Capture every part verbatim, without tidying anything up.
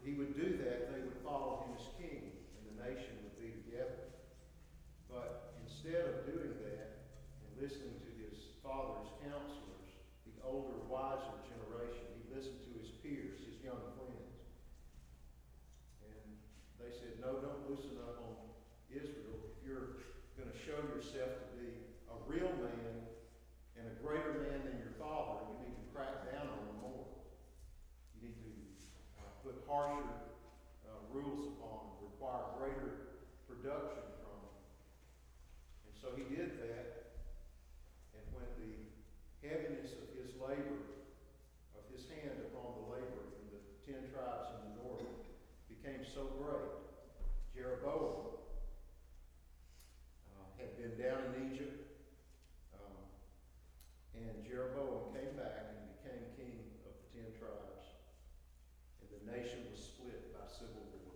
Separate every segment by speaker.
Speaker 1: he would do that, they would follow him as king, and the nation would be together. But instead of doing that and listening to his father's counselors, the older, wiser generation, he listened to his peers, his young friends. And they said, no, don't loosen up on Israel. If you're going to show yourself to be a real man and a greater man than your father, you need to crack down on them more. You need to uh, put harsher uh, rules upon them, require greater production from them. And so he did that, and when the heaviness of his labor, of his hand upon the labor in the ten tribes in the north became so great, Jeroboam uh, had been down in Egypt, um, and Jeroboam came back and became king of the ten tribes, and the nation was split by civil war.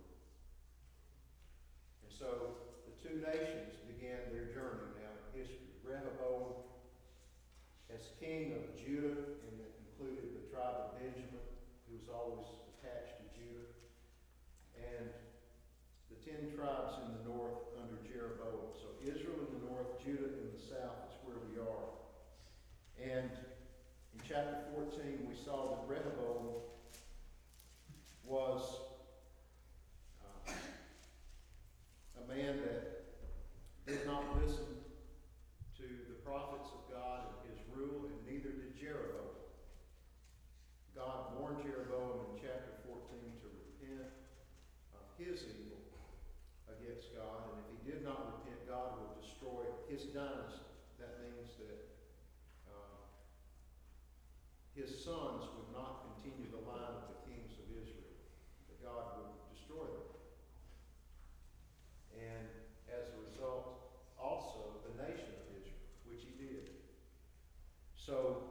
Speaker 1: And so the two nations began their journey now in history. Rehoboam as king of Judah, and it included the tribe of Benjamin, who was always attached to Judah, and the ten tribes in the north under Jeroboam. So Israel in the north, Judah in the south is where we are. And in chapter fourteen, we saw that Rehoboam was uh, a man that did not listen to the prophets of God and his rule, and neither did Jeroboam. God warned Jeroboam in chapter fourteen to repent of his evil against God, and if he did not repent, God would destroy his dynasty. That means that uh, his sons would not continue the line of the kings of Israel, that God would destroy them. And as a result, also the nation of Israel, which he did. So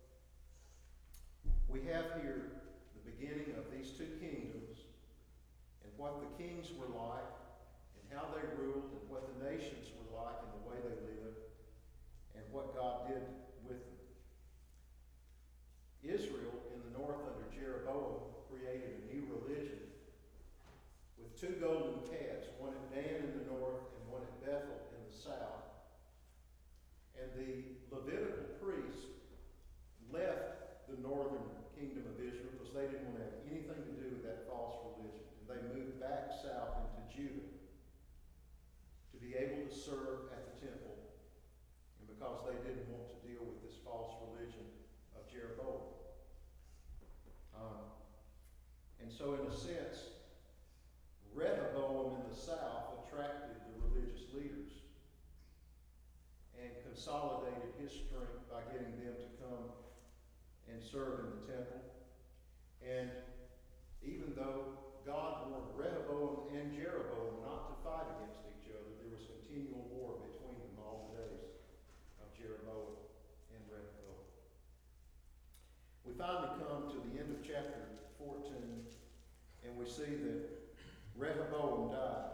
Speaker 1: we have here the beginning of these two kingdoms, and what the kings were like, and how they ruled, and what the nations were like, and the way they lived, and what God did with them. Israel in the north under Jeroboam created a new religion with two golden calves, one at Dan in the north and one at Bethel in the south. And the Levitical priests left the northern kingdom of Israel because they didn't want to have anything to do with that false religion. And they moved back south into Judah to be able to serve at the temple, and because they didn't want to deal with this false religion of Jeroboam. Um, and so in a sense, Rehoboam in the south attracted the religious leaders and consolidated his strength by getting them to come and serve in the temple. And even though God warned Rehoboam and Jeroboam not to fight against each other, there was continual war between them all the days of Jeroboam and Rehoboam. We finally come to the end of chapter fourteen, and we see that Rehoboam died.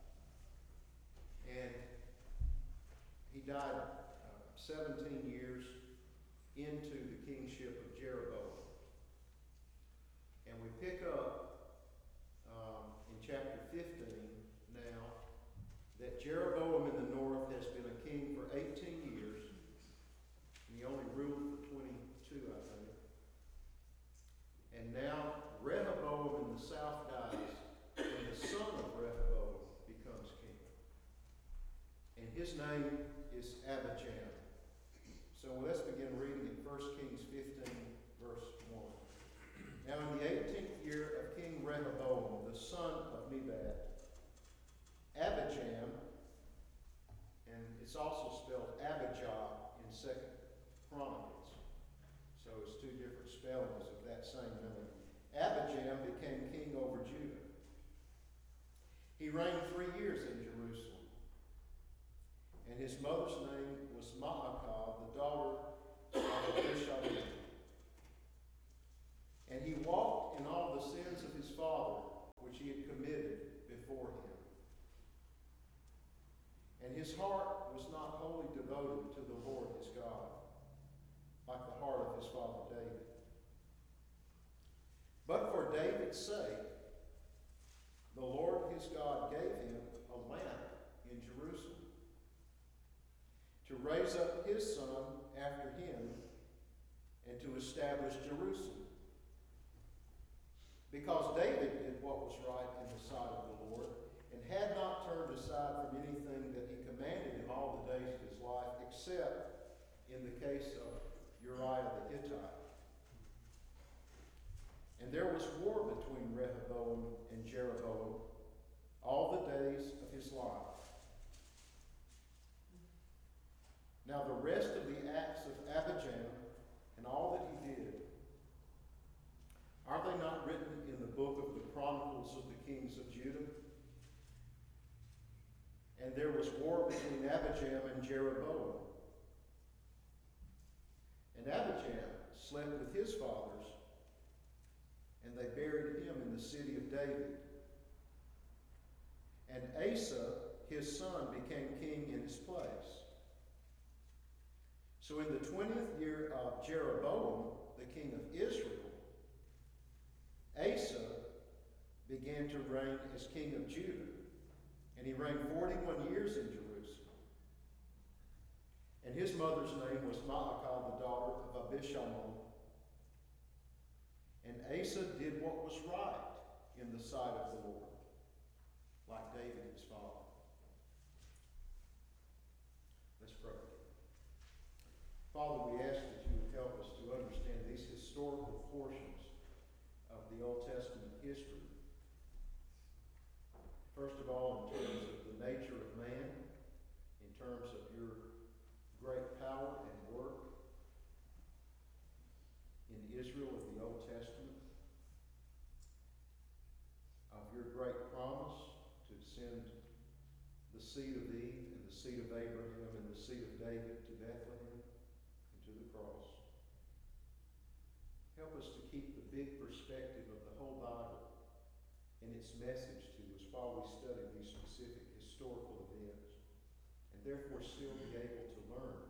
Speaker 1: And he died uh, seventeen years into the kingship of Jeroboam. And we pick up um, in chapter fifteen now that Jeroboam in the north has been a king for eighteen years, and he only ruled for twenty-two, I think. And now Rehoboam in the south dies, and the son of Rehoboam becomes king. And his name is Abijam. So let's begin reading in First Kings fifteen, verse one. Now in the eighteenth year of King Rehoboam, the son of Nebat, Abijam, and it's also spelled Abijah in Second Chronicles, so it's two different spellings of that same name. Abijam became king over Judah. He reigned three years in Jerusalem, and his mother's name was Maacah, the daughter of Abishalom. And he walked in all the sins of his father, which he had committed before him. And his heart was not wholly devoted to the Lord his God, like the heart of his father David. But for David's sake, things God gave him a lamp in Jerusalem, to raise up his son after him, and to establish Jerusalem. Because David did what was right in the sight of the Lord, and had not turned aside from anything that he commanded him all the days of his life, except in the case of Uriah the Hittite. And there was war between Rehoboam and Jeroboam all the days of his life. Now the rest of the acts of Abijam and all that he did, are they not written in the book of the Chronicles of the kings of Judah? And there was war between Abijam and Jeroboam. And Abijam slept with his fathers, and they buried him in the city of David. And Asa, his son, became king in his place. So in the twentieth year of Jeroboam, the king of Israel, Asa began to reign as king of Judah, and he reigned forty-one years in Jerusalem. And his mother's name was Maacah, the daughter of Abishalom. And Asa did what was right in the sight of the Lord, like David his father. Let's pray. Father, we ask that you would help us to understand these historical portions of the Old Testament history. First of all, in terms of the nature of man, in terms of your great power and work in Israel of the Old Testament, of your great promise to send the seed of Eve and the seed of Abraham and the seed of David to Bethlehem and to the cross. Help us to keep the big perspective of the whole Bible and its message to us while we study these specific historical events, and therefore still be able to learn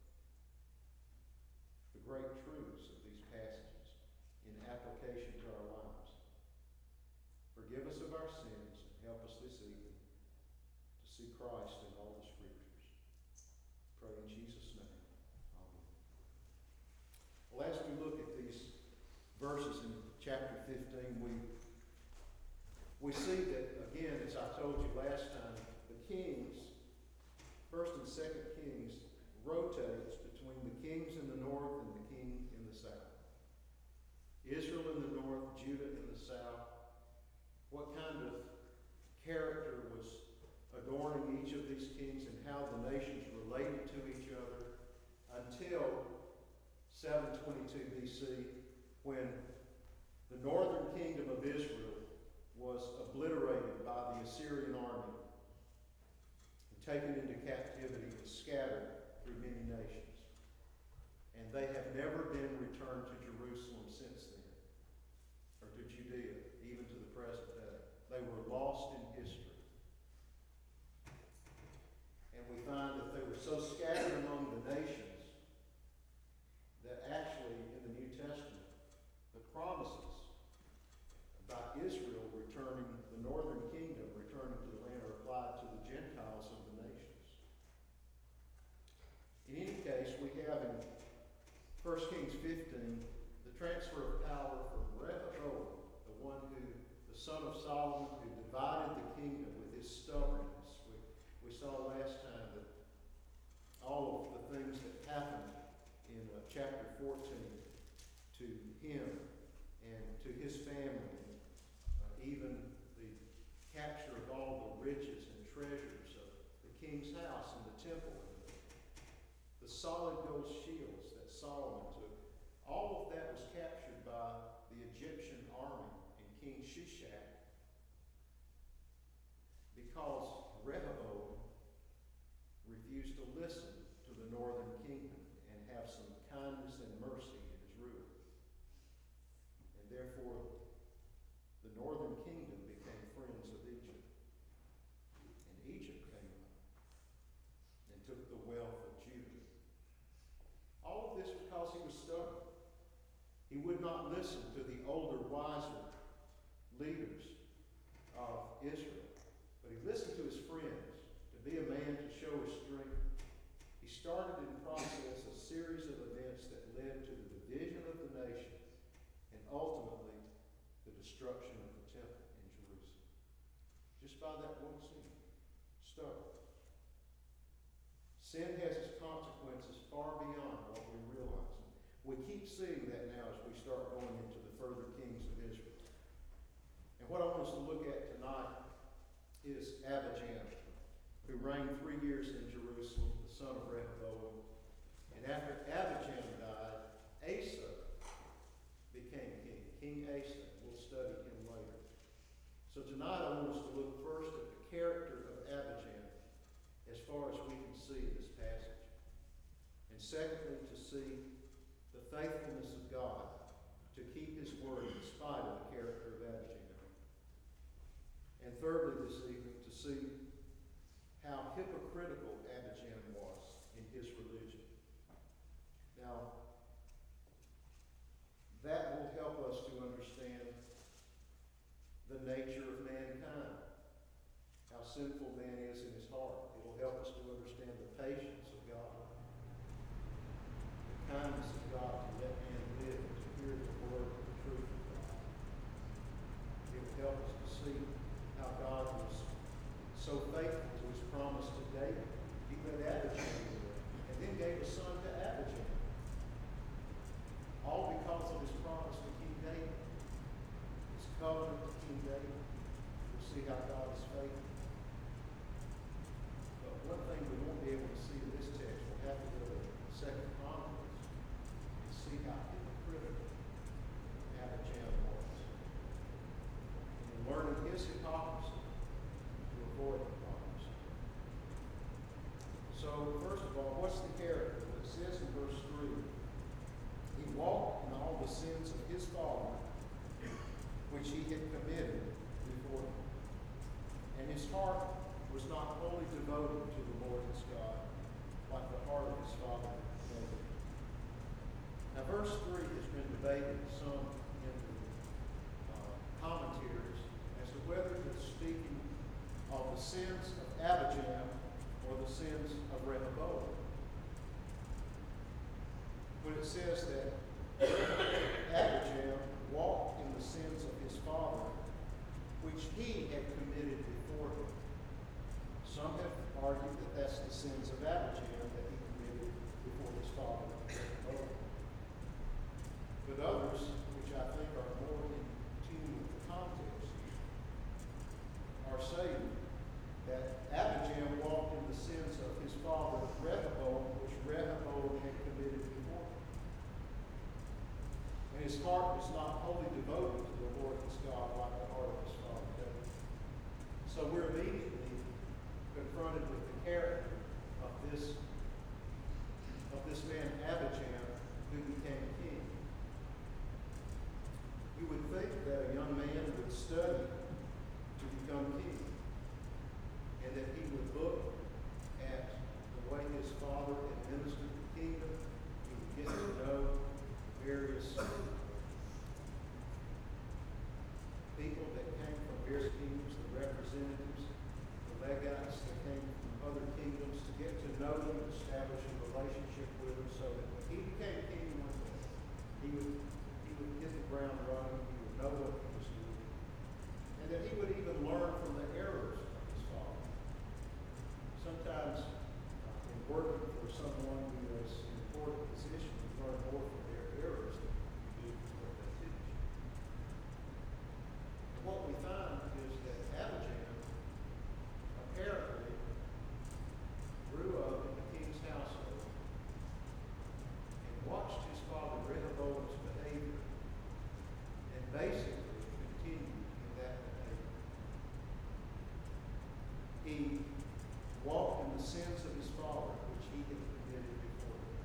Speaker 1: the great truths of these passages in application to our lives. Forgive us of our sins and help us this evening to see Christ in all the Scriptures. Pray in Jesus' name. Amen. Well, as we look at these verses in chapter fifteen, we we see that, again, as I told you last time, the kings, first and second kings, rotates between the kings in the north and the king in the south. Israel in the north, Judah in the south. What kind of character was adorning each of these kings and how the nations related to each other until seven twenty-two B C, when the northern kingdom of Israel was obliterated by the Assyrian army and taken into captivity and scattered through many nations. And they have never been returned to Jerusalem since then, or to Judea, even to the present day. They were lost in history. And we find that they were so scattered among the nations that actually in the New Testament, the promises about Israel returning, the northern kingdom returning to the land, are applied to the Gentiles of the nations. In any case, we have in First Kings fifteen the transfer of power from Rehoboam, the one who, the son of Solomon, who divided the kingdom with his stubbornness. We, we saw last time that all of the things that happened in uh, chapter fourteen to him and to his family, even the capture of all the riches and treasures of the king's house and the temple, and the, the solid gold shields that Solomon took. All of that was captured by the Egyptian army and King Shishak because Rehoboam refused to listen to the northern kingdom and have some kindness and mercy in his rule. And therefore, the northern kingdom became friends of Egypt. And Egypt came up and took the wealth of Judah. All of this because he just by that one sin. Stubborn. Sin has its consequences far beyond what we realize. We keep seeing that now as we start going into the further kings of Israel. And what I want us to look at tonight is Abijam, who reigned three years in Jerusalem, the son of Rehoboam. And after Abijam died, Asa became king, King Asa. We'll study him later. So tonight I want us to look first at the character of Abijam as far as we can see in this passage. And secondly, to see the faithfulness of God to keep his word in spite of the character of Abijam. And thirdly, this evening, to see how hypocritical Abijam was in his religion. Now, that will help us to understand the nature of mankind, how sinful man is in his heart. It will help us to understand the patience of God, the kindness of God to let man live and to hear the word of the truth of God. It will help us to see how God was so faithful to his promise to David. He let Abijam live and then gave a son to Abijam. All because of his promise to King David, his covenant to King David. We'll see how God is faithful. But one thing we won't be able to see in this text, we'll have to go to Second Chronicles and see how hypocritical Abijam was. And in learning his hypocrisy, to avoid hypocrisy. So, first of all, what's the character? It says in verse three, he walked in all the sins of his father, which he had committed before him. And his heart was not wholly devoted to the Lord his God, like the heart of his father David. Now, verse three has been debated some in the uh, commentaries as to whether it's speaking of the sins of Abijam or the sins of Rehoboam. When it says that Abijam walked in the sins of his father, which he had committed before him. Some have argued that that's the sins of Abijam that he committed before his father Rehoboam. But others, which I think are more in tune with the context, are saying that Abijam walked in the sins of his father Rehoboam, which Rehoboam had committed before him. And his heart was not wholly devoted to the Lord his God like the heart of his father David. So we're immediately confronted with the character of this, of this man Abijam who became king. You would think that a young man would study to become king, and that he would look at the way his father administered the kingdom. He would get to know various people that came from various kingdoms, the representatives, the legates that came from other kingdoms, to get to know them, establish a relationship with them, so that when he became king one day, he would he would hit the ground running, he would know what he was doing, and that he would even learn from the errors of his father. Sometimes uh, in working for someone who is in an important position, you learn more from their errors than you do from what they teach. And what we find is that Abijam apparently grew up in the king's household and watched his father Rehoboam's behavior and basically continued in that behavior. He walked in the sins of his father, which he had committed before him.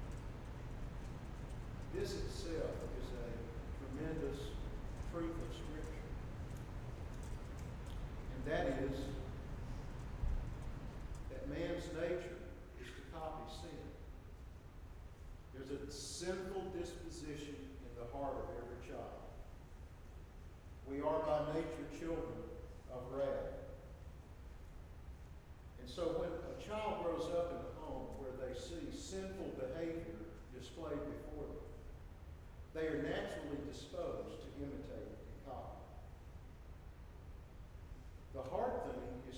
Speaker 1: This itself is a tremendous truth of Scripture. And that is that man's nature is to copy sin. There's a sinful disposition in the heart of every child. We are by nature children of wrath. And so when a child grows up in a home where they see sinful behavior displayed before them, they are naturally disposed to imitate and copy. The hard thing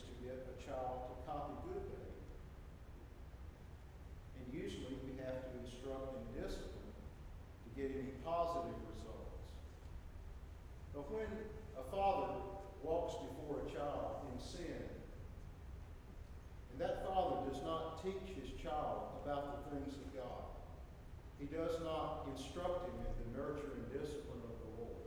Speaker 1: He does not instruct him in the nurture and discipline of the Lord.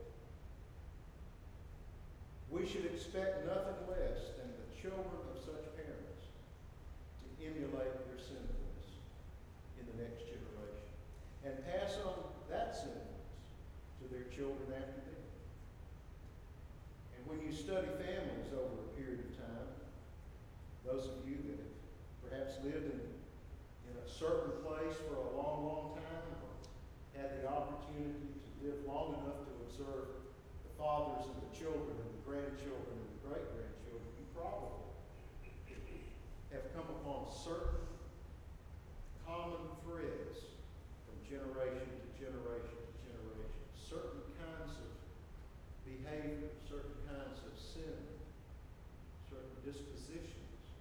Speaker 1: We should expect nothing less than the children of such parents to emulate their sinfulness in the next generation and pass on that sinfulness to their children after them. And when you study families over a period of time, those of you that have perhaps lived in, in a certain place for a long, long time, or had the opportunity to live long enough to observe the fathers and the children and the grandchildren and the great-grandchildren, you probably have come upon certain common threads from generation to generation to generation, certain kinds of behavior, certain kinds of sin, certain dispositions.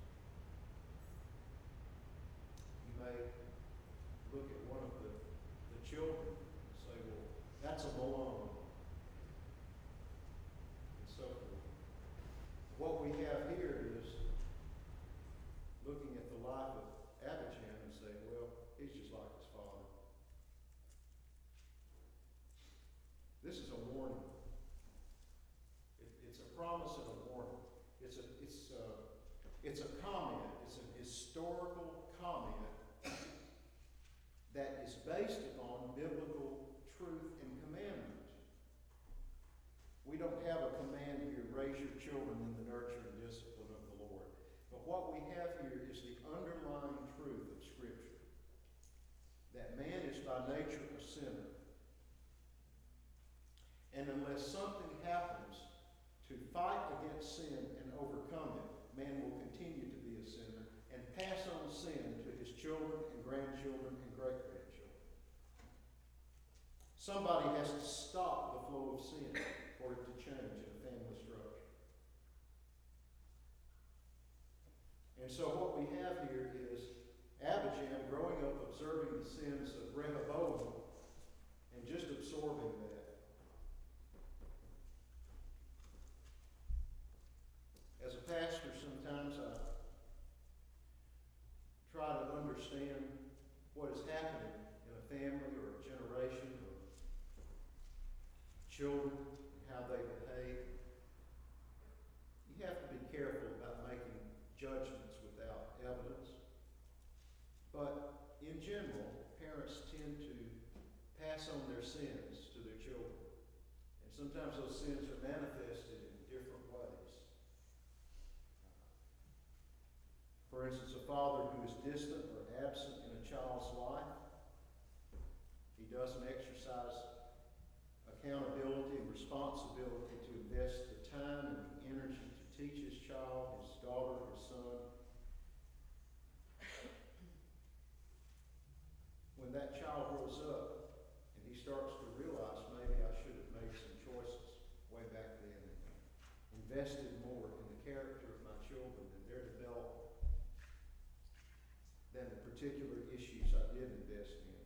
Speaker 1: You may look at one of the, the children and say, well, that's a Malone, and so forth. What we have here is looking at the life of Abijam and saying, well, he's just like his father. This is a warning. It, it's a promise and a warning. It's a, it's a, it's a comment. It's an historical comment that is based upon biblical truth and commandment. We don't have a command here, raise your children in the nurture and discipline of the Lord. But what we have here is the underlying truth of Scripture, that man is by nature a sinner. And unless something happens to fight against sin and overcome it, man will continue to be a sinner and pass on sin to his children and grandchildren and great-grandchildren. Somebody has to stop the flow of sin for it to change in a family structure. And so what we have here is Abijam growing up observing the sins of Rehoboam and just absorbing that. As a pastor, sometimes I try to understand what is happening in a family or a generation or children, how they behave. You have to be careful about making judgments without evidence. But in general, parents tend to pass on their sins to their children. And sometimes those sins are manifested in different ways. For instance, a father who is distant or absent in a child's life, he doesn't exercise accountability and responsibility to invest the time and the energy to teach his child, his daughter, his son. When that child grows up and he starts to realize maybe I should have made some choices way back then and invested more in the character of my children and their development than the particular issues I did invest in.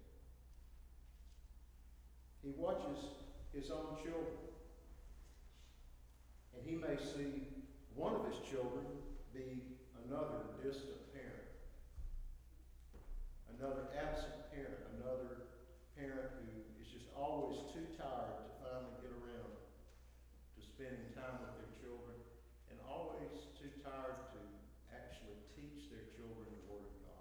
Speaker 1: He watches his own children, and he may see one of his children be another distant parent, another absent parent, another parent who is just always too tired to finally get around to spending time with their children, and always too tired to actually teach their children the Word of God.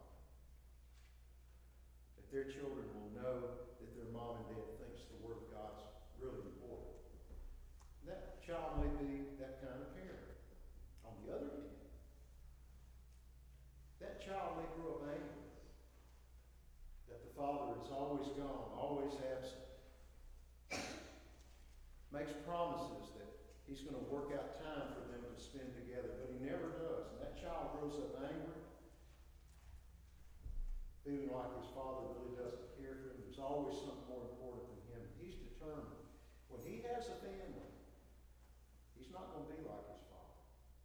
Speaker 1: That their children will know that their mom and dad thinks the Word of God's really important. That child may be that kind of parent. On the other hand, that child may grow up angry that the father is always gone, always absent. Makes promises that he's going to work out time for them to spend together, but he never does. And that child grows up angry, feeling like his father really doesn't care for him. There's always something more important than him. He's determined. When he has a family, he's not going to be like his father.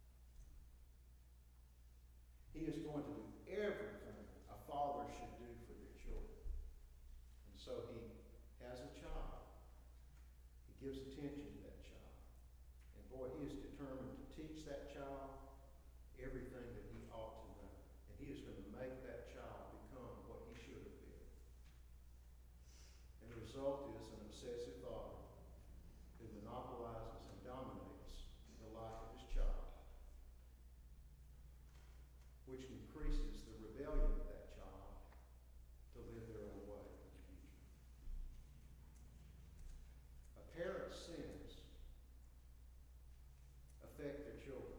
Speaker 1: He is going to do everything a father should do for their children. And so he has a child. He gives attention to that child. And boy, he is determined to teach that child everything that he ought to know. And he is going to make that child become what he should have been. result is an obsessive father who monopolizes and dominates the life of his child, which increases the rebellion of that child to live their own way in the future. A parent's sins affect their children.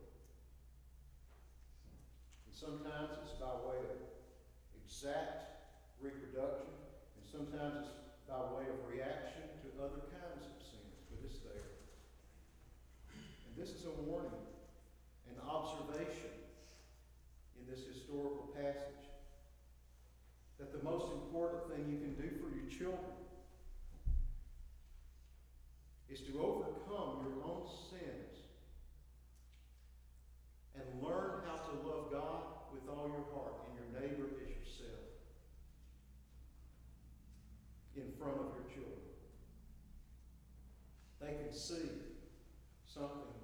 Speaker 1: And sometimes it's by way of exact reproduction, and sometimes it's by way of reaction to other kinds of sins, but it's there. And this is a warning, an observation in this historical passage, that the most important thing you can do for your children is to overcome your own sins and learn how to love God with all your heart and your neighbor as yourself in front of your children. They can see something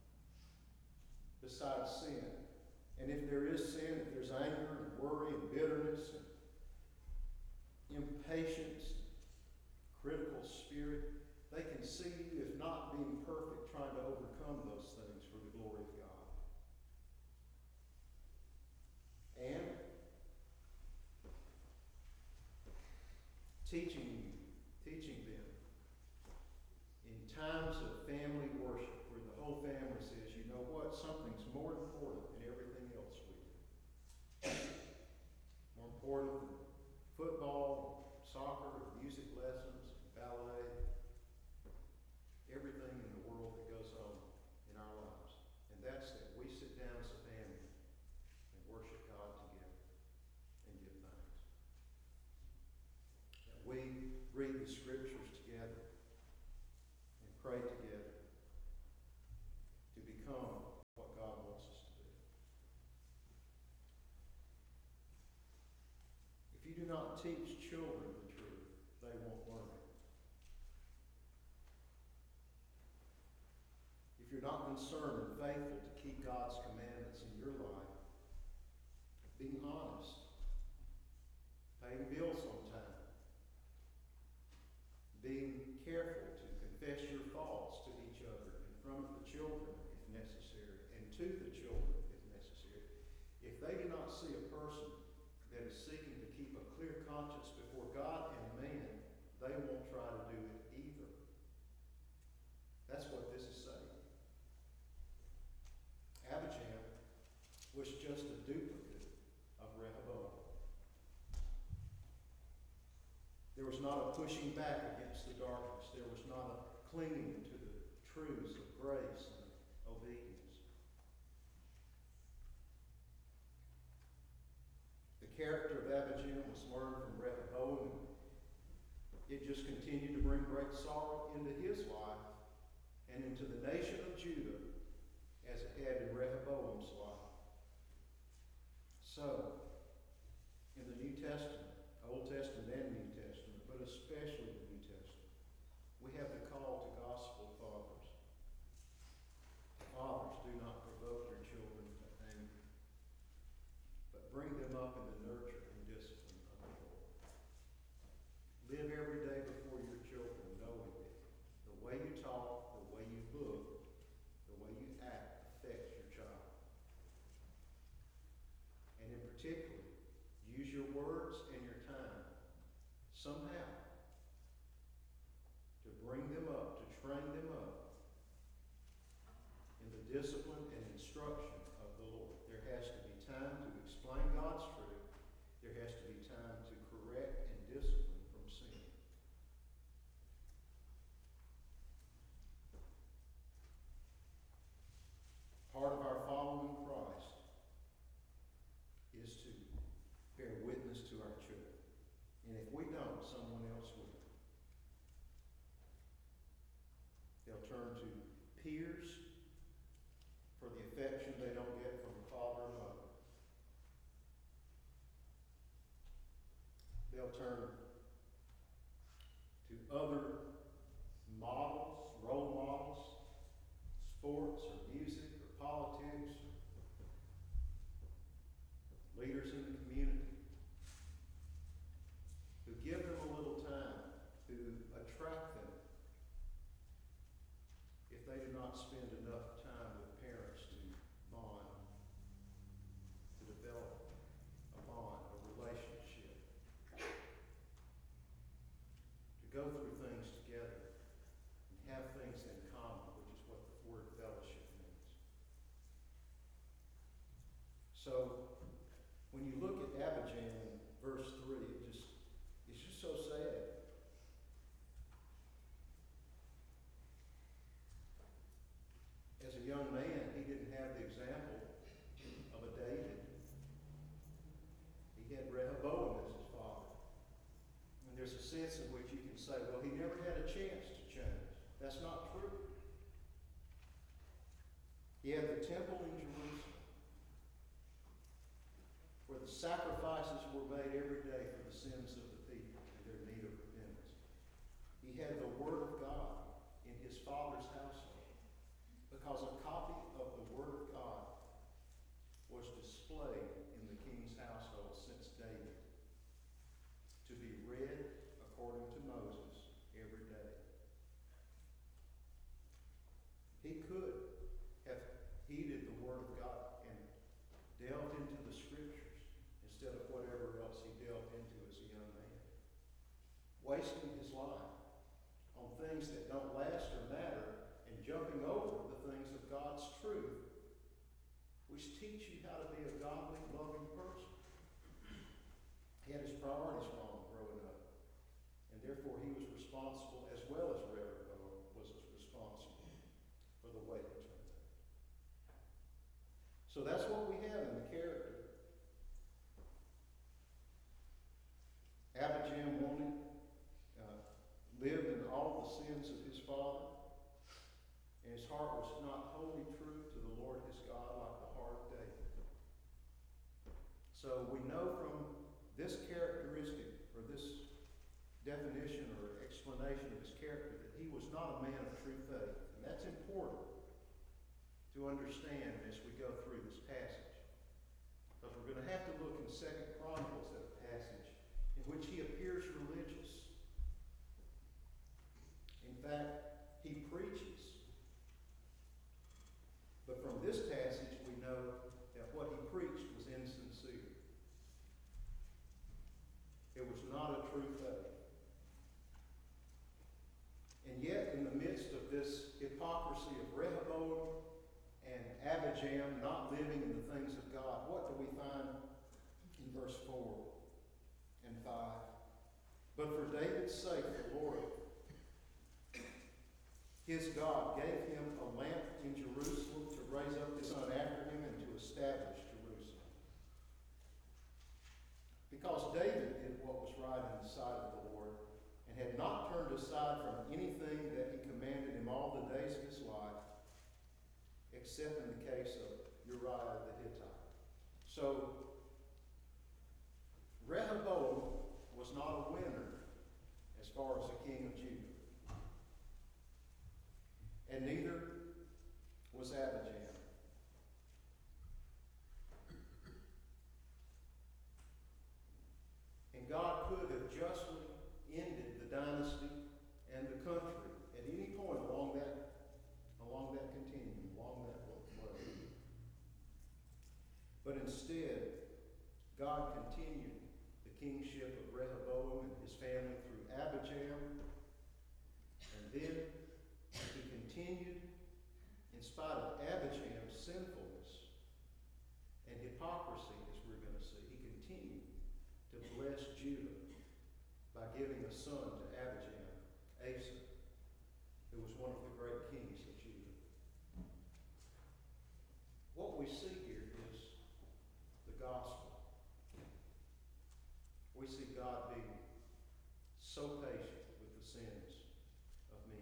Speaker 1: besides sin. And if there is sin, if there's anger and worry and bitterness and impatience, critical spirit, they can see you, if not being perfect, trying to overcome those things for the glory of God. And teaching, teaching them in times of family worship where the whole family says, you know what, something's more important than everything else we do. More important than football, soccer, music lessons, ballet, everything in the world that goes on in our lives. And that's that we sit down as a family and worship God together and give thanks. That we read the scriptures together and pray together to become what God wants us to be. If you do not teach children the truth, they won't learn it. If you're not concerned and faithful to keep God's commandments in your life, being honest, paying bills on time, being careful to confess your faults to each other in front of the children if necessary, and to the children if necessary. If they do not see a person that is seeking to keep a clear conscience before God and man, they won't try to do it either. That's what this is saying. Abijam was just a duplicate of Rehoboam. There was not a pushing back against the darkness. There was not a clinging to the truths of grace and obedience. The character of Abijam was learned from Rehoboam. It just continued to bring great sorrow into his life and into the nation of Judah as it had in Rehoboam's life. So, in the New Testament, Old Testament and New Testament, but especially the New Testament, we have the call to gospel fathers temple in Jerusalem, where the sacrifices were made every day for the sins of the people and their need of repentance. He had the Word of God in his father's household, because a copy of the Word of God was displayed in the king's household since David, to be read according to Moses every day. He could have heeded the Word of God and delved into the Scriptures instead of whatever else he delved into as a young man, wasting his life on things that don't last or matter and jumping over the things of God's truth, which teach you how to be a godly, loving person. He had his priorities wrong growing up, and therefore he was responsible, as well as Rehoboam was responsible for the way it turned out. So that's what we have in the character. Abijam wanted, uh, lived in all the sins of his father, and his heart was not wholly true to the Lord his God like the heart of David. So we know from this characteristic, or this definition or explanation of his character, that he was not a man of true faith. And that's important to understand as we go through this passage. Because we're going to have to look in Second Chronicles at a passage in which he appears religious. In fact, he preaches. But from this passage, we know that what he preached was insincere. It was not a true faith. And yet, in the midst of this hypocrisy of Rehoboam and Abijam not living in the things of God, what do we find in verse four and five? But for David's sake, the Lord, his God, gave him a lamp in Jerusalem to raise up his son after him and to establish Jerusalem. Because David did what was right in the sight of the Lord and had not turned aside from anything that he commanded him all the days of his life, except in the case of Uriah the Hittite. So, Rehoboam was not a winner as far as the king of Judah. And neither was Abijam. And God could have justly ended the dynasty and the country at any point along that, along that continuum, along that way. But instead, God continued the kingship of Rehoboam and his family through Abijam, and then he continued, in spite of Abijam's sinfulness and hypocrisy, as we're going to see, he continued to bless Judah by giving a son to Abijam, Asa, who was one of the great kings of Judah. What we see here is the gospel. We see God being so patient with the sins of men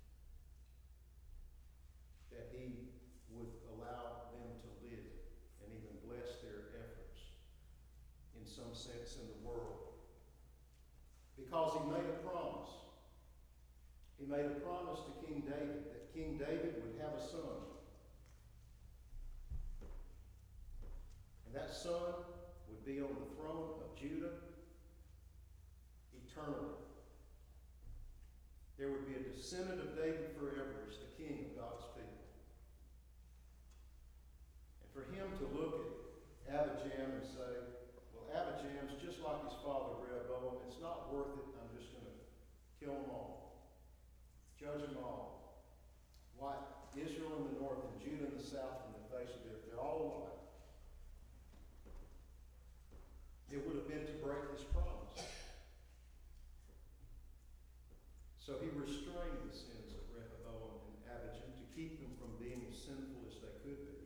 Speaker 1: that he would allow them to live and even bless their efforts in some sense in the world. Because he made a promise. He made a promise to King David that King David would have a son. And that son would be on the throne of Judah eternally. There would be a descendant of David forever as the king of God's people. And for him to look at Abijam and say, well, Abijam's just like his father Rehoboam. It's not worth it. I'm just going to kill them all. Judge them all. Wipe Israel in the north and Judah in the south from the face of the earth. They're all alike. It would have been to break his promise. So he restrained the sins of Rehoboam and Abijam to keep them from being as sinful as they could be.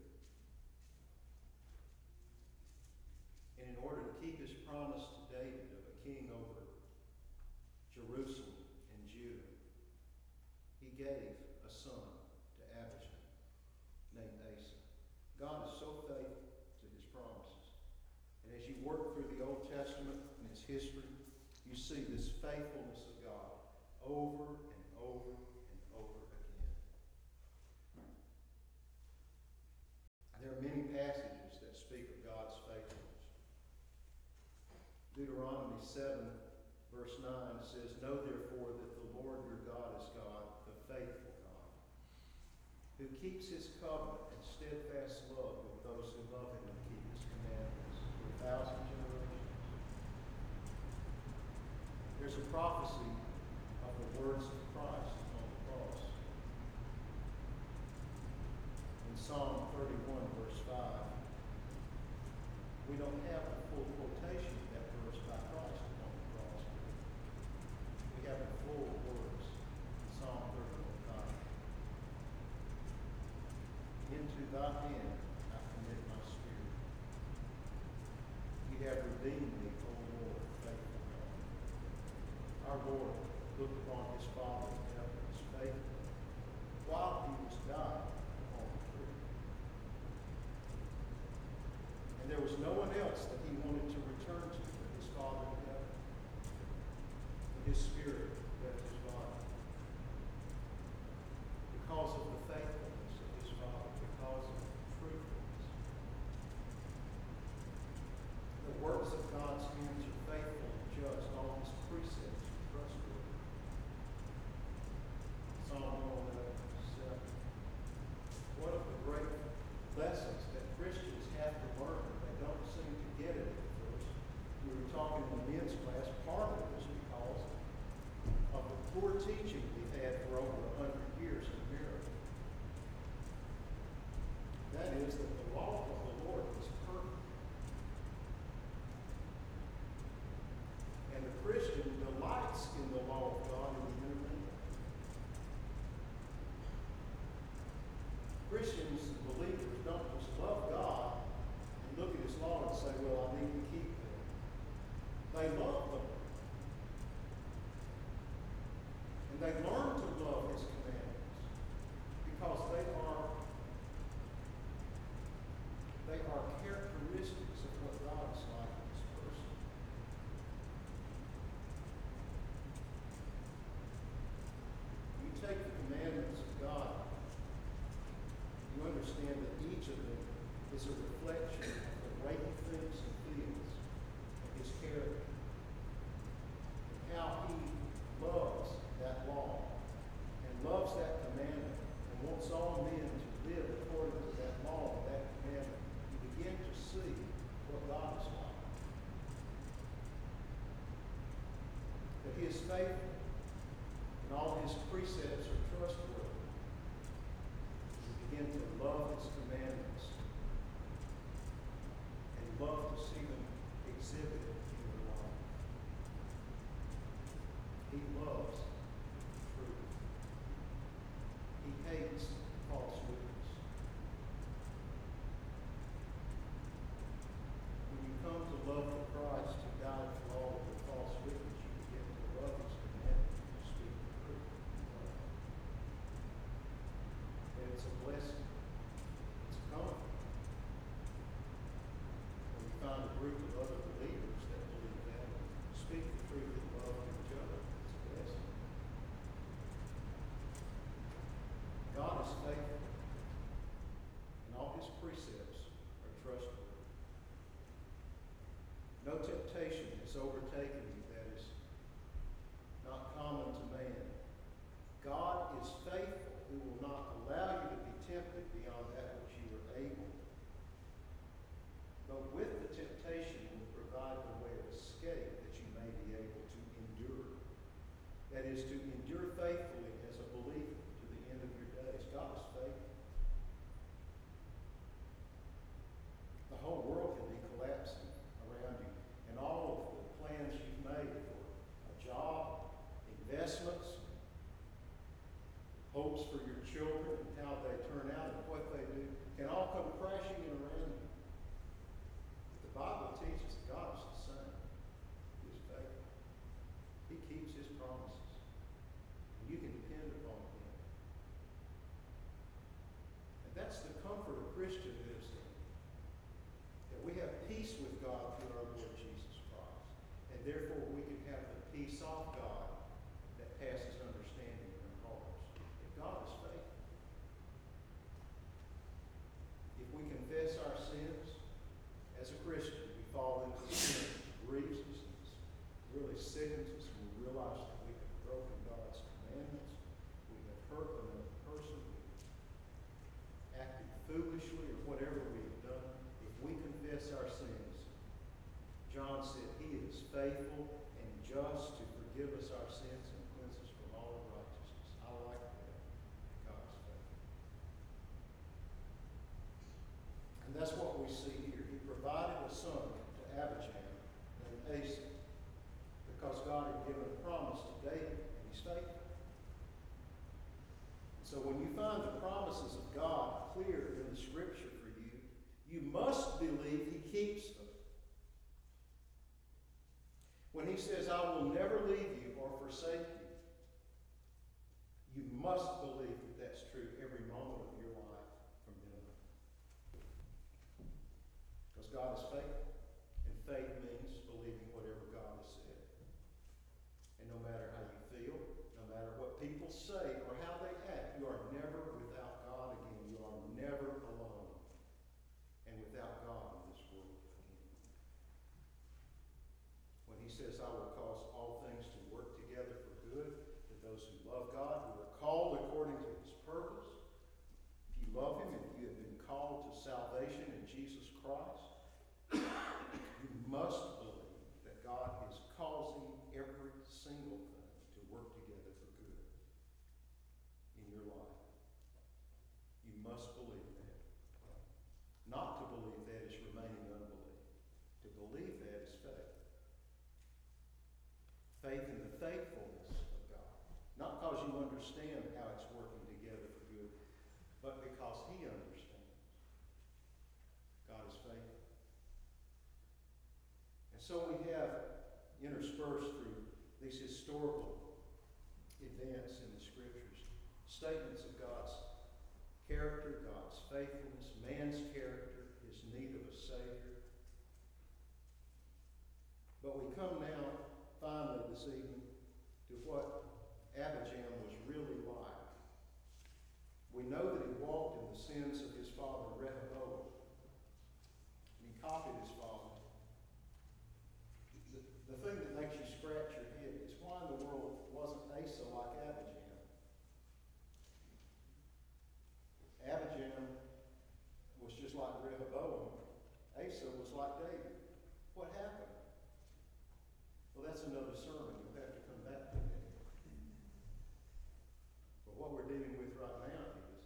Speaker 1: And in order to keep his promise to David of a king over Jerusalem and Judah, he gave a son to Abijam named Asa. its history, you see this faithfulness of God over and over and over again. There are many passages that speak of God's faithfulness. Deuteronomy seven, verse nine says, "Know therefore that the Lord your God is God, the faithful God, who keeps his covenant and steadfast love with those who love him and keep his commandments for a thousand generations." There's a prophecy of the words of Christ on the cross. In Psalm thirty-one, verse five, we don't have the full quotation of that verse by Christ on the cross. We have the full words in Psalm thirty-one, five. "Into thy hand I commit my spirit. You have redeemed me, O Lord, faithful God." Our Lord looked upon his Father in heaven as faithful while he was dying on the tree. And there was no one else that he wanted to return to but his Father in heaven. But his spirit left his body because of the faithfulness of his Father, because of the truthfulness. The works of God's hands are faithful and just. All his precepts are trustworthy. Psalm one eleven, seven. One of the great lessons that Christians have to learn, they don't seem to get it at first. We were talking in the men's class, part of it is because of the poor teaching we've had for over a hundred years in America. That is that the law of the Lord is perfect. And the Christian delights in the law of God in the inner man. Christians and believers don't just love God and look at his law and say, well, I need to keep them. They love them. And they learn to love his commandments because they are they are characteristics of what God is like in his person. You take the commandments of God, you understand that each of them is a reflection of the way he thinks and feels, of his character, and how he loves that law and loves that commandment and wants all men to live according to that law and that commandment. You begin to see what God is like. That he is faithful and all his precepts are trustworthy. You begin to love his commandments and love to see them exhibited in your life. He loves truth. He hates false witness. When you come to love the Christ who died for all of the false witness, you begin to love his commandments and to speak the truth. And it's a blessing. It's a comfort. When you find a group of other believers that believe that, speak the truth in love to each other. It's a blessing. God is faithful, and all his precepts are trustworthy. No temptation has overtaken you that is not common to man. God is faithful, who will not allow you to be tempted beyond that which you are able. But with the temptation will provide the way of escape that you may be able to endure. That is, to endure faithfully as a believer to the end of your days. God is faithful. The whole world can be collapsing around you, and all of the plans you've made for a job, investments, hopes for your children and how they turn out and what they do can all come crashing in around you. But the Bible teaches that God is the same. He is faithful. He keeps his promises. And you can depend upon him. And that's the comfort a Christian lives in. That we have peace with God through our Lord Jesus Christ. And therefore spiritually or whatever we have done, if we confess our sins, John said he is faithful and just to forgive us our sins and cleanse us from all unrighteousness. I like that. God's faithful. And that's what we see here. He provided a son to Abijam named Asa because God had given a promise to David, and he's faithful. So when you find the promises of God clear in the Scripture for you, you must believe he keeps them. When he says, I will never leave you or forsake you, you must believe that that's true every moment of your life from then on. Because God is faithful, and faith means believing whatever God has said. And no matter how you feel, no matter what people say or how they act, you are never without God again. You are never alone and without God in this world again. When he says, I will cause all things to work together for good to those who love God, who are called according to his purpose. If you love him, if you have been called to salvation in Jesus Christ, you must believe that God is causing every single thing to work together for good in your life. You must believe that. Not to believe that is remaining unbelief. To believe that is faith. Faith in the faithfulness of God. Not because you understand how it's working together for good, but because he understands. God is faithful. And so we have interspersed through these historical events in the Scriptures, statements of God's character, God's faithfulness, man's character, his need of a Savior. But we come now, finally this evening, to what Abijam was really like. We know that he walked in the sins of his father Rehoboam, and he copied his father. The, the thing that makes you scratch your head is why in the world wasn't Asa like Abijam? Abijam was just like Rehoboam. Asa was like David. What happened? Well, that's another sermon. You'll have to come back to that. But what we're dealing with right now is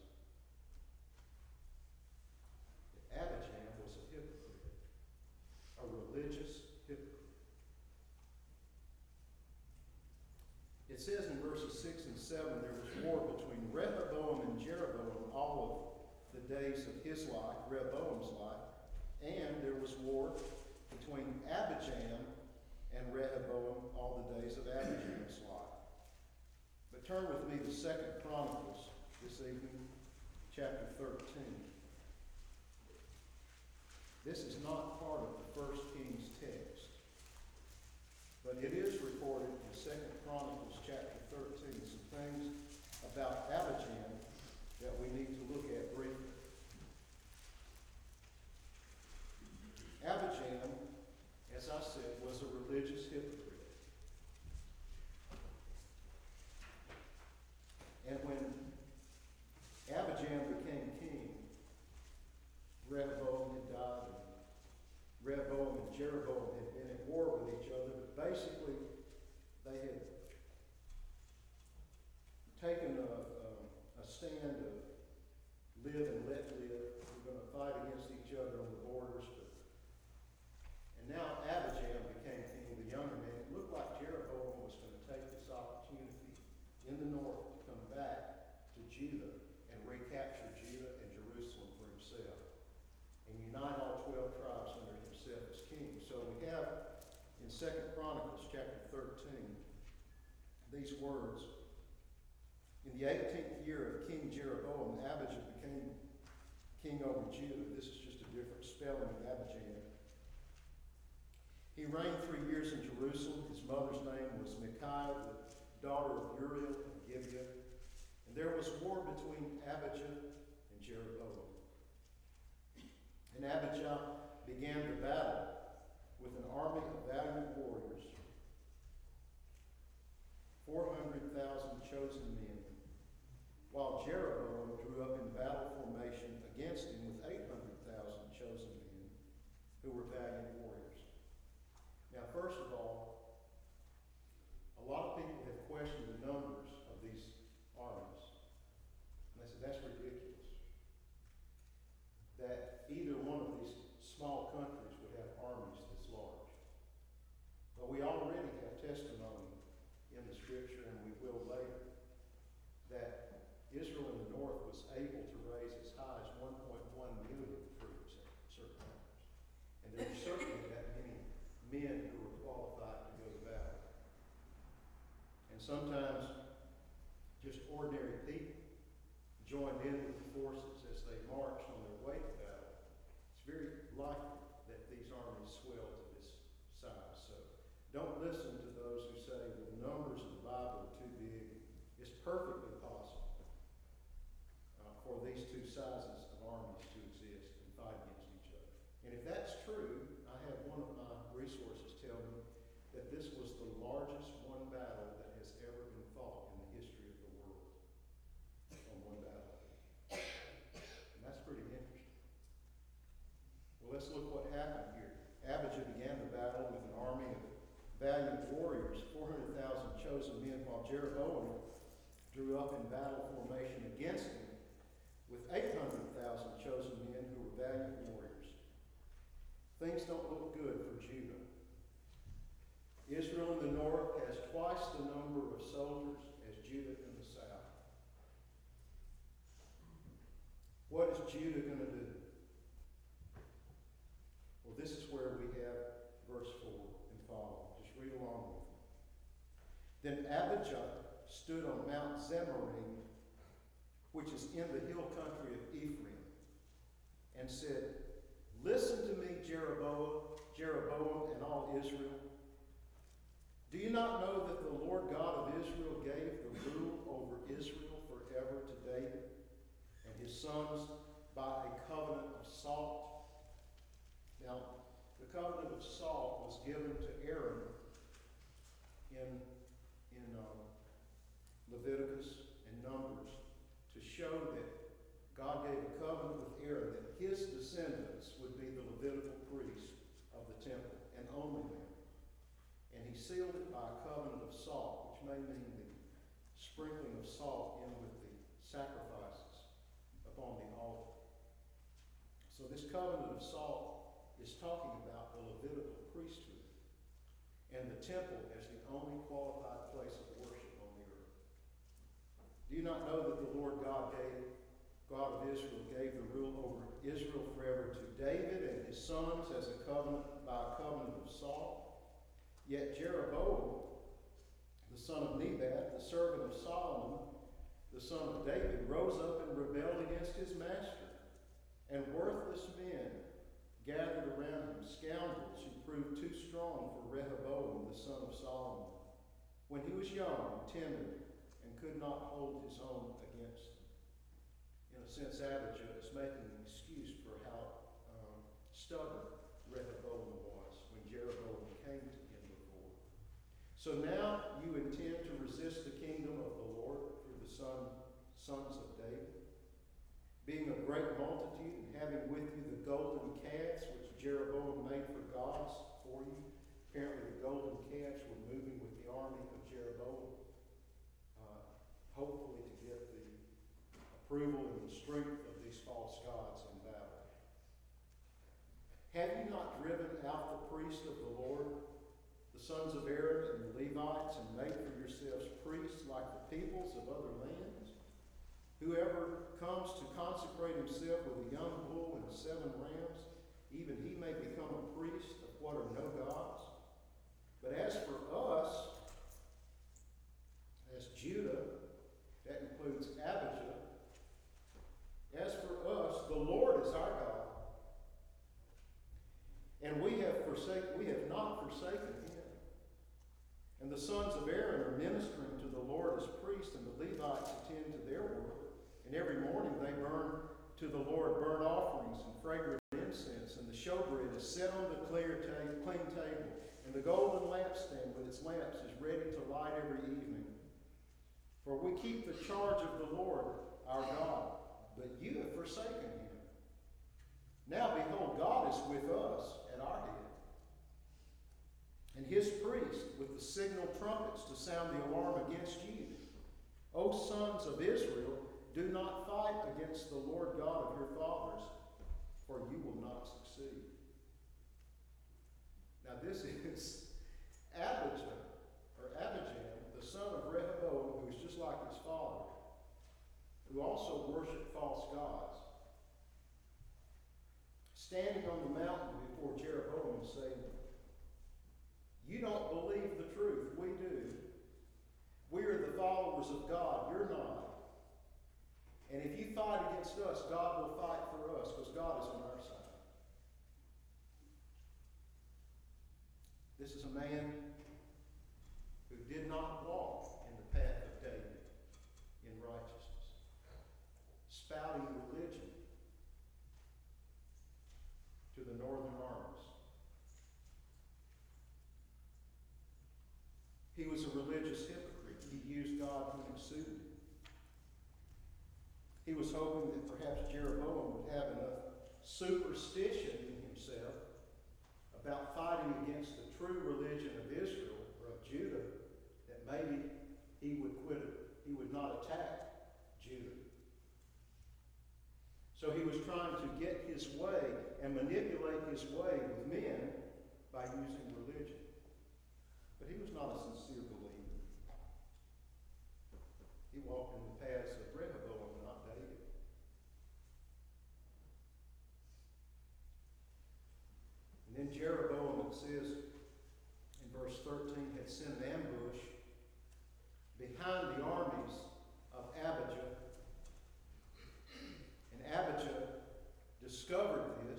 Speaker 1: that Abijam was a hypocrite, a religious hypocrite. It says in verses six and seven, there was war between Rehoboam and Jeroboam all of the days of his life, Rehoboam's life, and there was war between Abijam and Rehoboam all the days of Abijam's life. But turn with me to Second Chronicles this evening, chapter thirteen. This is not part of the First Kings text, but it is recorded in Second Chronicles chapter thirteen, some things about Abijam that we need to look at briefly. Abijam, as I said, was a religious hypocrite. And when Abijam became king, Rehoboam had died, and Rehoboam and Jeroboam had been at war with each other, but basically they had taken a, a, a stand of live and let live. We're going to fight against each other on the borders, but and now Abijam became king, the younger man. It looked like Jeroboam was going to take this opportunity in the north to come back to Judah and recapture Judah and Jerusalem for himself and unite all twelve tribes under himself as king. So we have in Second Chronicles chapter thirteen these words. In the eighteenth year of King Jeroboam, Abijah became king over Judah. This is just a different spelling of Abijam. He reigned three years in Jerusalem. His mother's name was Micaiah, the daughter of Uriel of Gibeah. And there was war between Abijah and Jeroboam. And Abijah began the battle with an army of valiant warriors, four hundred thousand chosen men, while Jeroboam drew up in battle formation against him with eight hundred thousand chosen men who were valiant warriors. Now, first of all, a lot of people have questioned the numbers of these armies. And they said, that's ridiculous. That either one of these small countries would have armies this large. But we already have testimony in the scripture, and we will later, that Israel in the north was able to raise as high as one point one million troops at certain times. And there were certainly that many men who were qualified to go to battle. And sometimes just ordinary people joined in with the forces as they marched on their way to battle. It's very likely that these armies swell to this size. So don't listen to those who say the numbers of the Bible are too big. It's perfectly possible uh, for these two sizes of armies to exist and fight against each other. And if that's true, I have one of my resources tell me that this was the largest one battle that has ever been fought in the history of the world on one battle. And that's pretty interesting. Well, let's look what happened here. Abijah began the battle with an army of valiant warriors, four hundred thousand chosen men, while Jeroboam drew up in battle formation against him with eight hundred thousand chosen men who were valiant warriors. Things don't look good for Judah. Israel in the north has twice the number of soldiers as Judah in the south. What is Judah going to do? Well, this is where we have verse four and following. Just read along with me. Then Abijah stood on Mount Zemaraim, which is in the hill country of Ephraim, and said, Listen to me, Jeroboam, Jeroboam and all Israel. Do you not know that the Lord God of Israel gave the rule over Israel forever to David and his sons by a covenant of salt? Now, the covenant of salt was given to Aaron in, in um, Leviticus and Numbers to show that God gave a covenant with Aaron that his descendants would be the Levitical priests of the temple, and only them. And he sealed it by a covenant of salt, which may mean the sprinkling of salt in with the sacrifices upon the altar. So this covenant of salt is talking about the Levitical priesthood and the temple as the only qualified place of worship on the earth. Do you not know that the Lord God gave, God of Israel gave the rule over Israel forever to David and his sons as a covenant by a covenant of salt? Yet Jeroboam, the son of Nebat, the servant of Solomon, the son of David, rose up and rebelled against his master. And worthless men gathered around him, scoundrels who proved too strong for Rehoboam, the son of Solomon, when he was young and timid and could not hold his own against them. In a sense, Abijah is making an excuse for how um, stubborn Rehoboam was when Jeroboam came to him before. So now you intend to resist the kingdom of the Lord through the son, sons of David, being a great multitude and having with you the golden calves which Jeroboam made for gods for you. Apparently the golden calves were moving with the army of Jeroboam, uh, hopefully to get the approval and the strength of these false gods in battle. Have you not driven out the priest of the Lord, the sons of Aaron and the Levites, and made for yourselves priests like the peoples of other lands? Whoever comes to consecrate himself with a young bull and seven rams, even he may become a priest of what are no gods. But as for us, as Judah, that includes Abijah, as for us, the Lord is our God. And we have forsaken, we have not forsaken him. And the sons of Aaron are ministering to the Lord as priests, and the Levites attend to their work. And every morning they burn to the Lord burnt offerings and fragrant incense, and the showbread is set on the clear ta- clean table, and the golden lampstand with its lamps is ready to light every evening. For we keep the charge of the Lord our God, but you have forsaken him. Now behold, God is with us at our head, and his priests with the signal trumpets to sound the alarm against you. O sons of Israel, do not fight against the Lord God of your fathers, for you will not succeed. Now this is Abijah, or Abijam, the son of Rehoboam, who is just like his father, who also worshiped false gods, standing on the mountain before Jeroboam, saying, you don't believe the truth, we do. We are the followers of God, you're not. And if you fight against us, God will fight for us, because God is on our side. This is a man who did not walk in the path of David in righteousness, spouting religion to the northern armies. He was a religious hypocrite. He used God when it suited him. He was hoping that perhaps Jeroboam would have enough superstition in himself about fighting against the true religion of Israel or of Judah that maybe he would quit it. He would not attack Judah. So he was trying to get his way and manipulate his way with men by using religion. But he was not a sincere believer. He walked in the paths of Rehoboam, not David. And then Jeroboam, it says in verse thirteen, had sent an ambush behind the armies of Abijah. And Abijah discovered this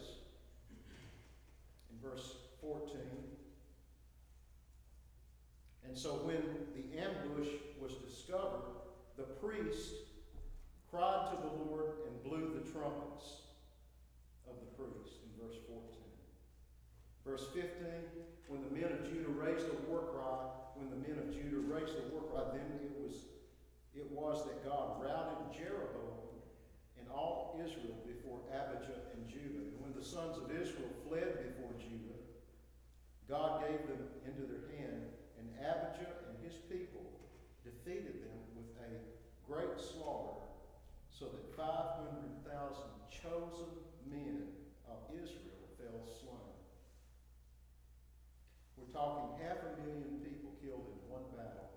Speaker 1: in verse fourteen. And so when the ambush was discovered, the priest cried to the Lord and blew the trumpets of the priest in verse fourteen. Verse fifteen, when the men of Judah raised a war cry, when the men of Judah raised a war cry, then it was, it was that God routed Jeroboam and all Israel before Abijah and Judah. And when the sons of Israel fled before Judah, God gave them into their hand, and Abijah and his people defeated them with a great slaughter, so that five hundred thousand chosen men of Israel fell slain. We're talking half a million people killed in one battle.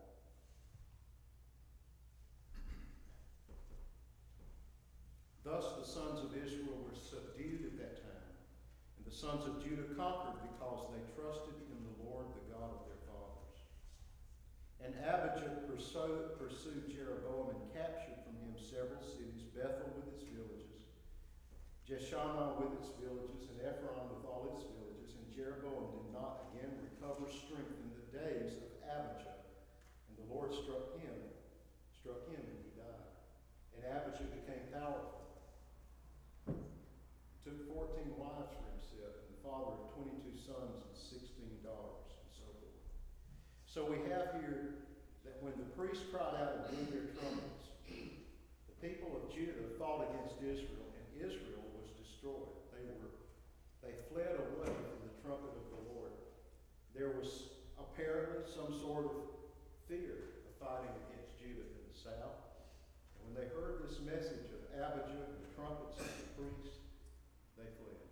Speaker 1: Thus the sons of Israel were subdued at that time, and the sons of Judah conquered because they trusted in the Lord, the God of their fathers. And Abijah pursued, pursued Jeroboam and captured from him several cities, Bethel with its villages, Jeshamah with its villages, and Ephron with all its villages. And Jeroboam did not again recover strength in the days of Abijah. And the Lord struck him, struck him, and he died. And Abijah became powerful, took fourteen wives for himself, and the father of twenty-two sons and sixteen daughters, and so forth. So we have here that when the priests cried out and blew their trumpets, the people of Judah fought against Israel, and Israel was destroyed. They were, they fled away from the trumpet of the Lord. There was apparently some sort of fear of fighting against Judah in the south. And when they heard this message of Abijah and the trumpets of the priests, they fled.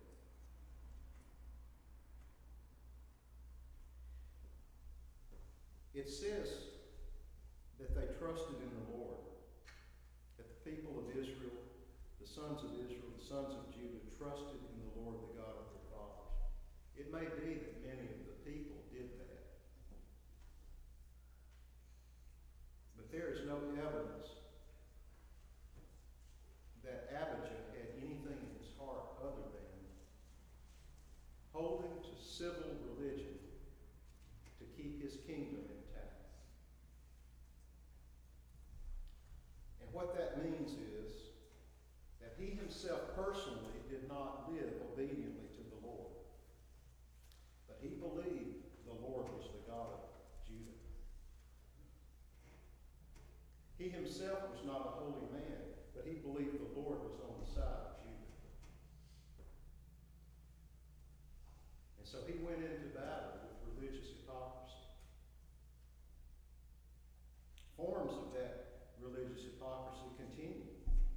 Speaker 1: It says that they trusted in the Lord, that the people of Israel, the sons of Israel, the sons of Judah, trusted in the Lord, the God of their fathers. It may be that many of the people did that, but there is no evidence that Abijah had anything in his heart other than holding to civil religion to keep his kingdom intact. And what that means is that he himself personally did not live obediently to the Lord. But so he went into battle with religious hypocrisy. Forms of that religious hypocrisy continue.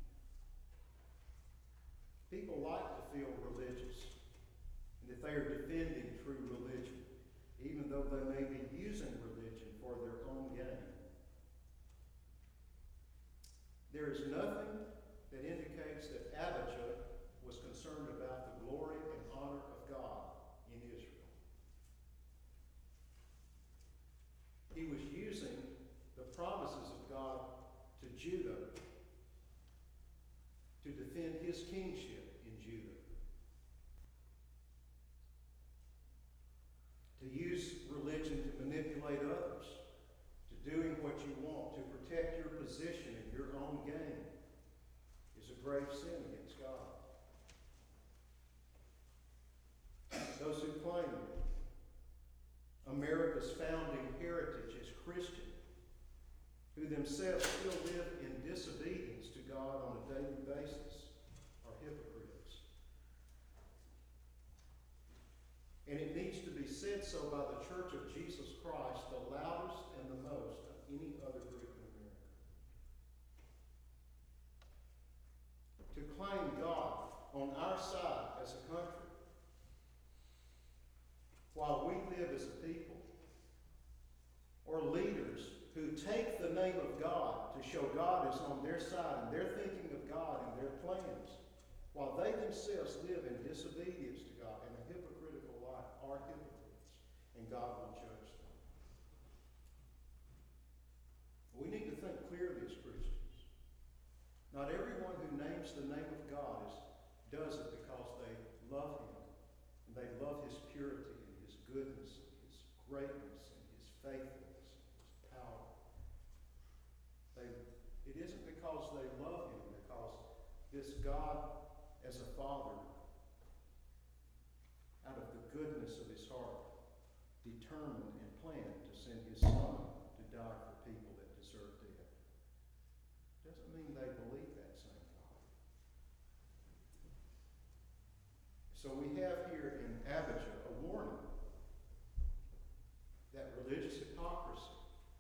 Speaker 1: People like to feel religious and that they are defending true religion, even though they may be using religion for their own gain. There is nothing that indicates that Abijah was concerned about the glory and honor of God in Israel. He was using the promises of God to Judah to defend his kingship in Judah. To use religion to manipulate others, to doing what you want, to protect your position and your own gain, is a grave sin against God. Those who claim America's founding heritage as Christian, who themselves still live in disobedience to God on a daily basis, are hypocrites. And it needs to be said so by the Church of Jesus Christ, the loudest and the most of any other group in America. To claim God on our side as a country, while we live as a people, or leaders who take the name of God to show God is on their side and they're thinking of God and their plans, while they themselves live in disobedience to God and a hypocritical life, are hypocrites, and God will judge them. We need to think clearly as Christians. Not everyone who names the name of God is, does it because they love Him, and they love His purity, His goodness, and His greatness, and His faithfulness, and His power. They, it isn't because they love Him, because this God, as a Father, out of the goodness of His heart, determined and planned to send His Son to die for people that deserve death. Doesn't mean they believe that same God. So we have here in Abijah a warning that religious hypocrisy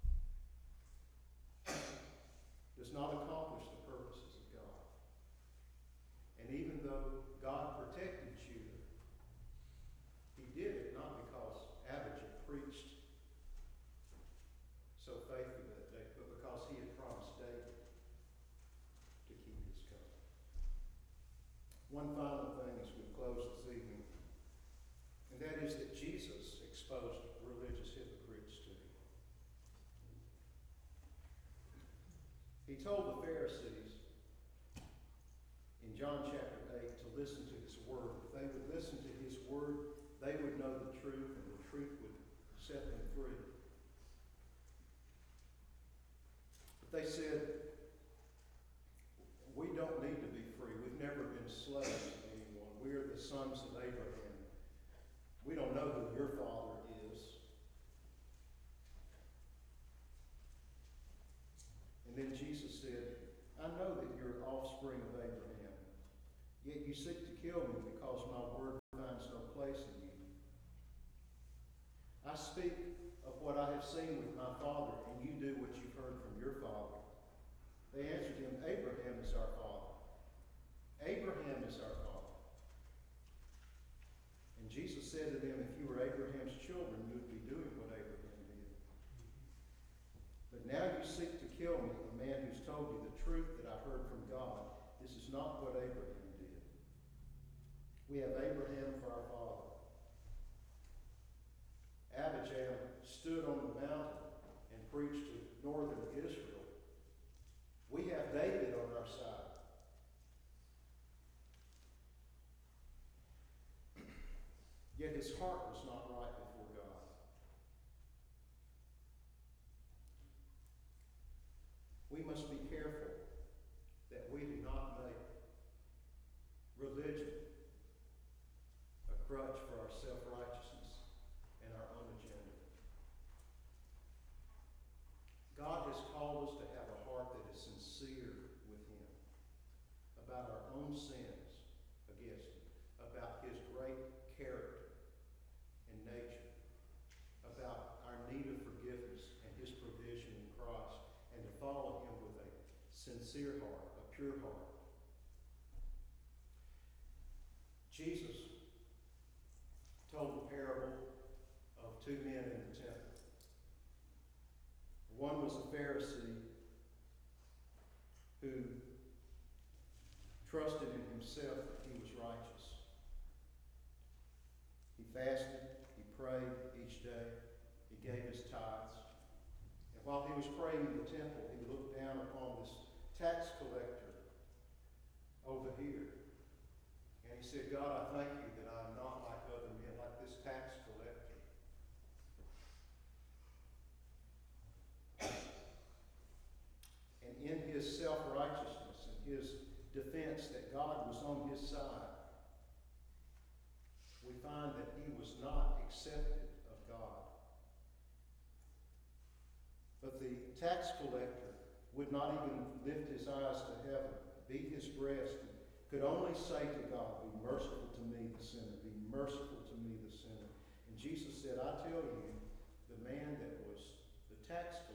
Speaker 1: does not accomplish the purposes of God. And even though God protected Judah, He did it not because Abijah preached so faithfully that day, but because he had promised David to keep his covenant. One final thing as we close this evening, and that is that Jesus exposed religious hypocrites to him. He told the Pharisees in John chapter eight to listen to His word. If they would listen to His word, they would know the truth, and the truth would set them free. But they said, we don't need to be free. We've never been slaves to anyone. We are the sons of Abraham. We don't know who your father is. And then Jesus said, I know that you're offspring of Abraham, yet you seek to kill me because my word finds no place in you. I speak of what I have seen with my father, and you do what you've heard from your father. They answered him, Abraham is our father. Abraham is our father. And Jesus said to them, if you were Abraham's children, you would be doing what Abraham did. But now you seek to kill me, a man who's told you the truth that I heard from God. This is not what Abraham did. We have Abraham for our father. Abijah stood on the mountain and preached to northern Israel. We have David on our side. Yet his heart was not right before God. We must be careful that we do not make religion a crutch for our self-righteousness and our own agenda. God has called us to have a heart that is sincere with Him about our own sins against Him, about His great character sincere heart, a pure heart. Jesus told the parable of two men in the temple. One was a Pharisee who trusted in himself that he was righteous. He fasted, he prayed each day, he gave his tithes. And while he was praying in the temple, he looked down upon this tax collector over here. And he said, God, I thank you that I'm not like other men, like this tax collector. And in his self-righteousness and his defense that God was on his side, we find that he was not accepted of God. But the tax collector would not even lift his eyes to heaven, beat his breast, and could only say to God, be merciful to me, the sinner, be merciful to me, the sinner. And Jesus said, I tell you, the man that was the tax collector,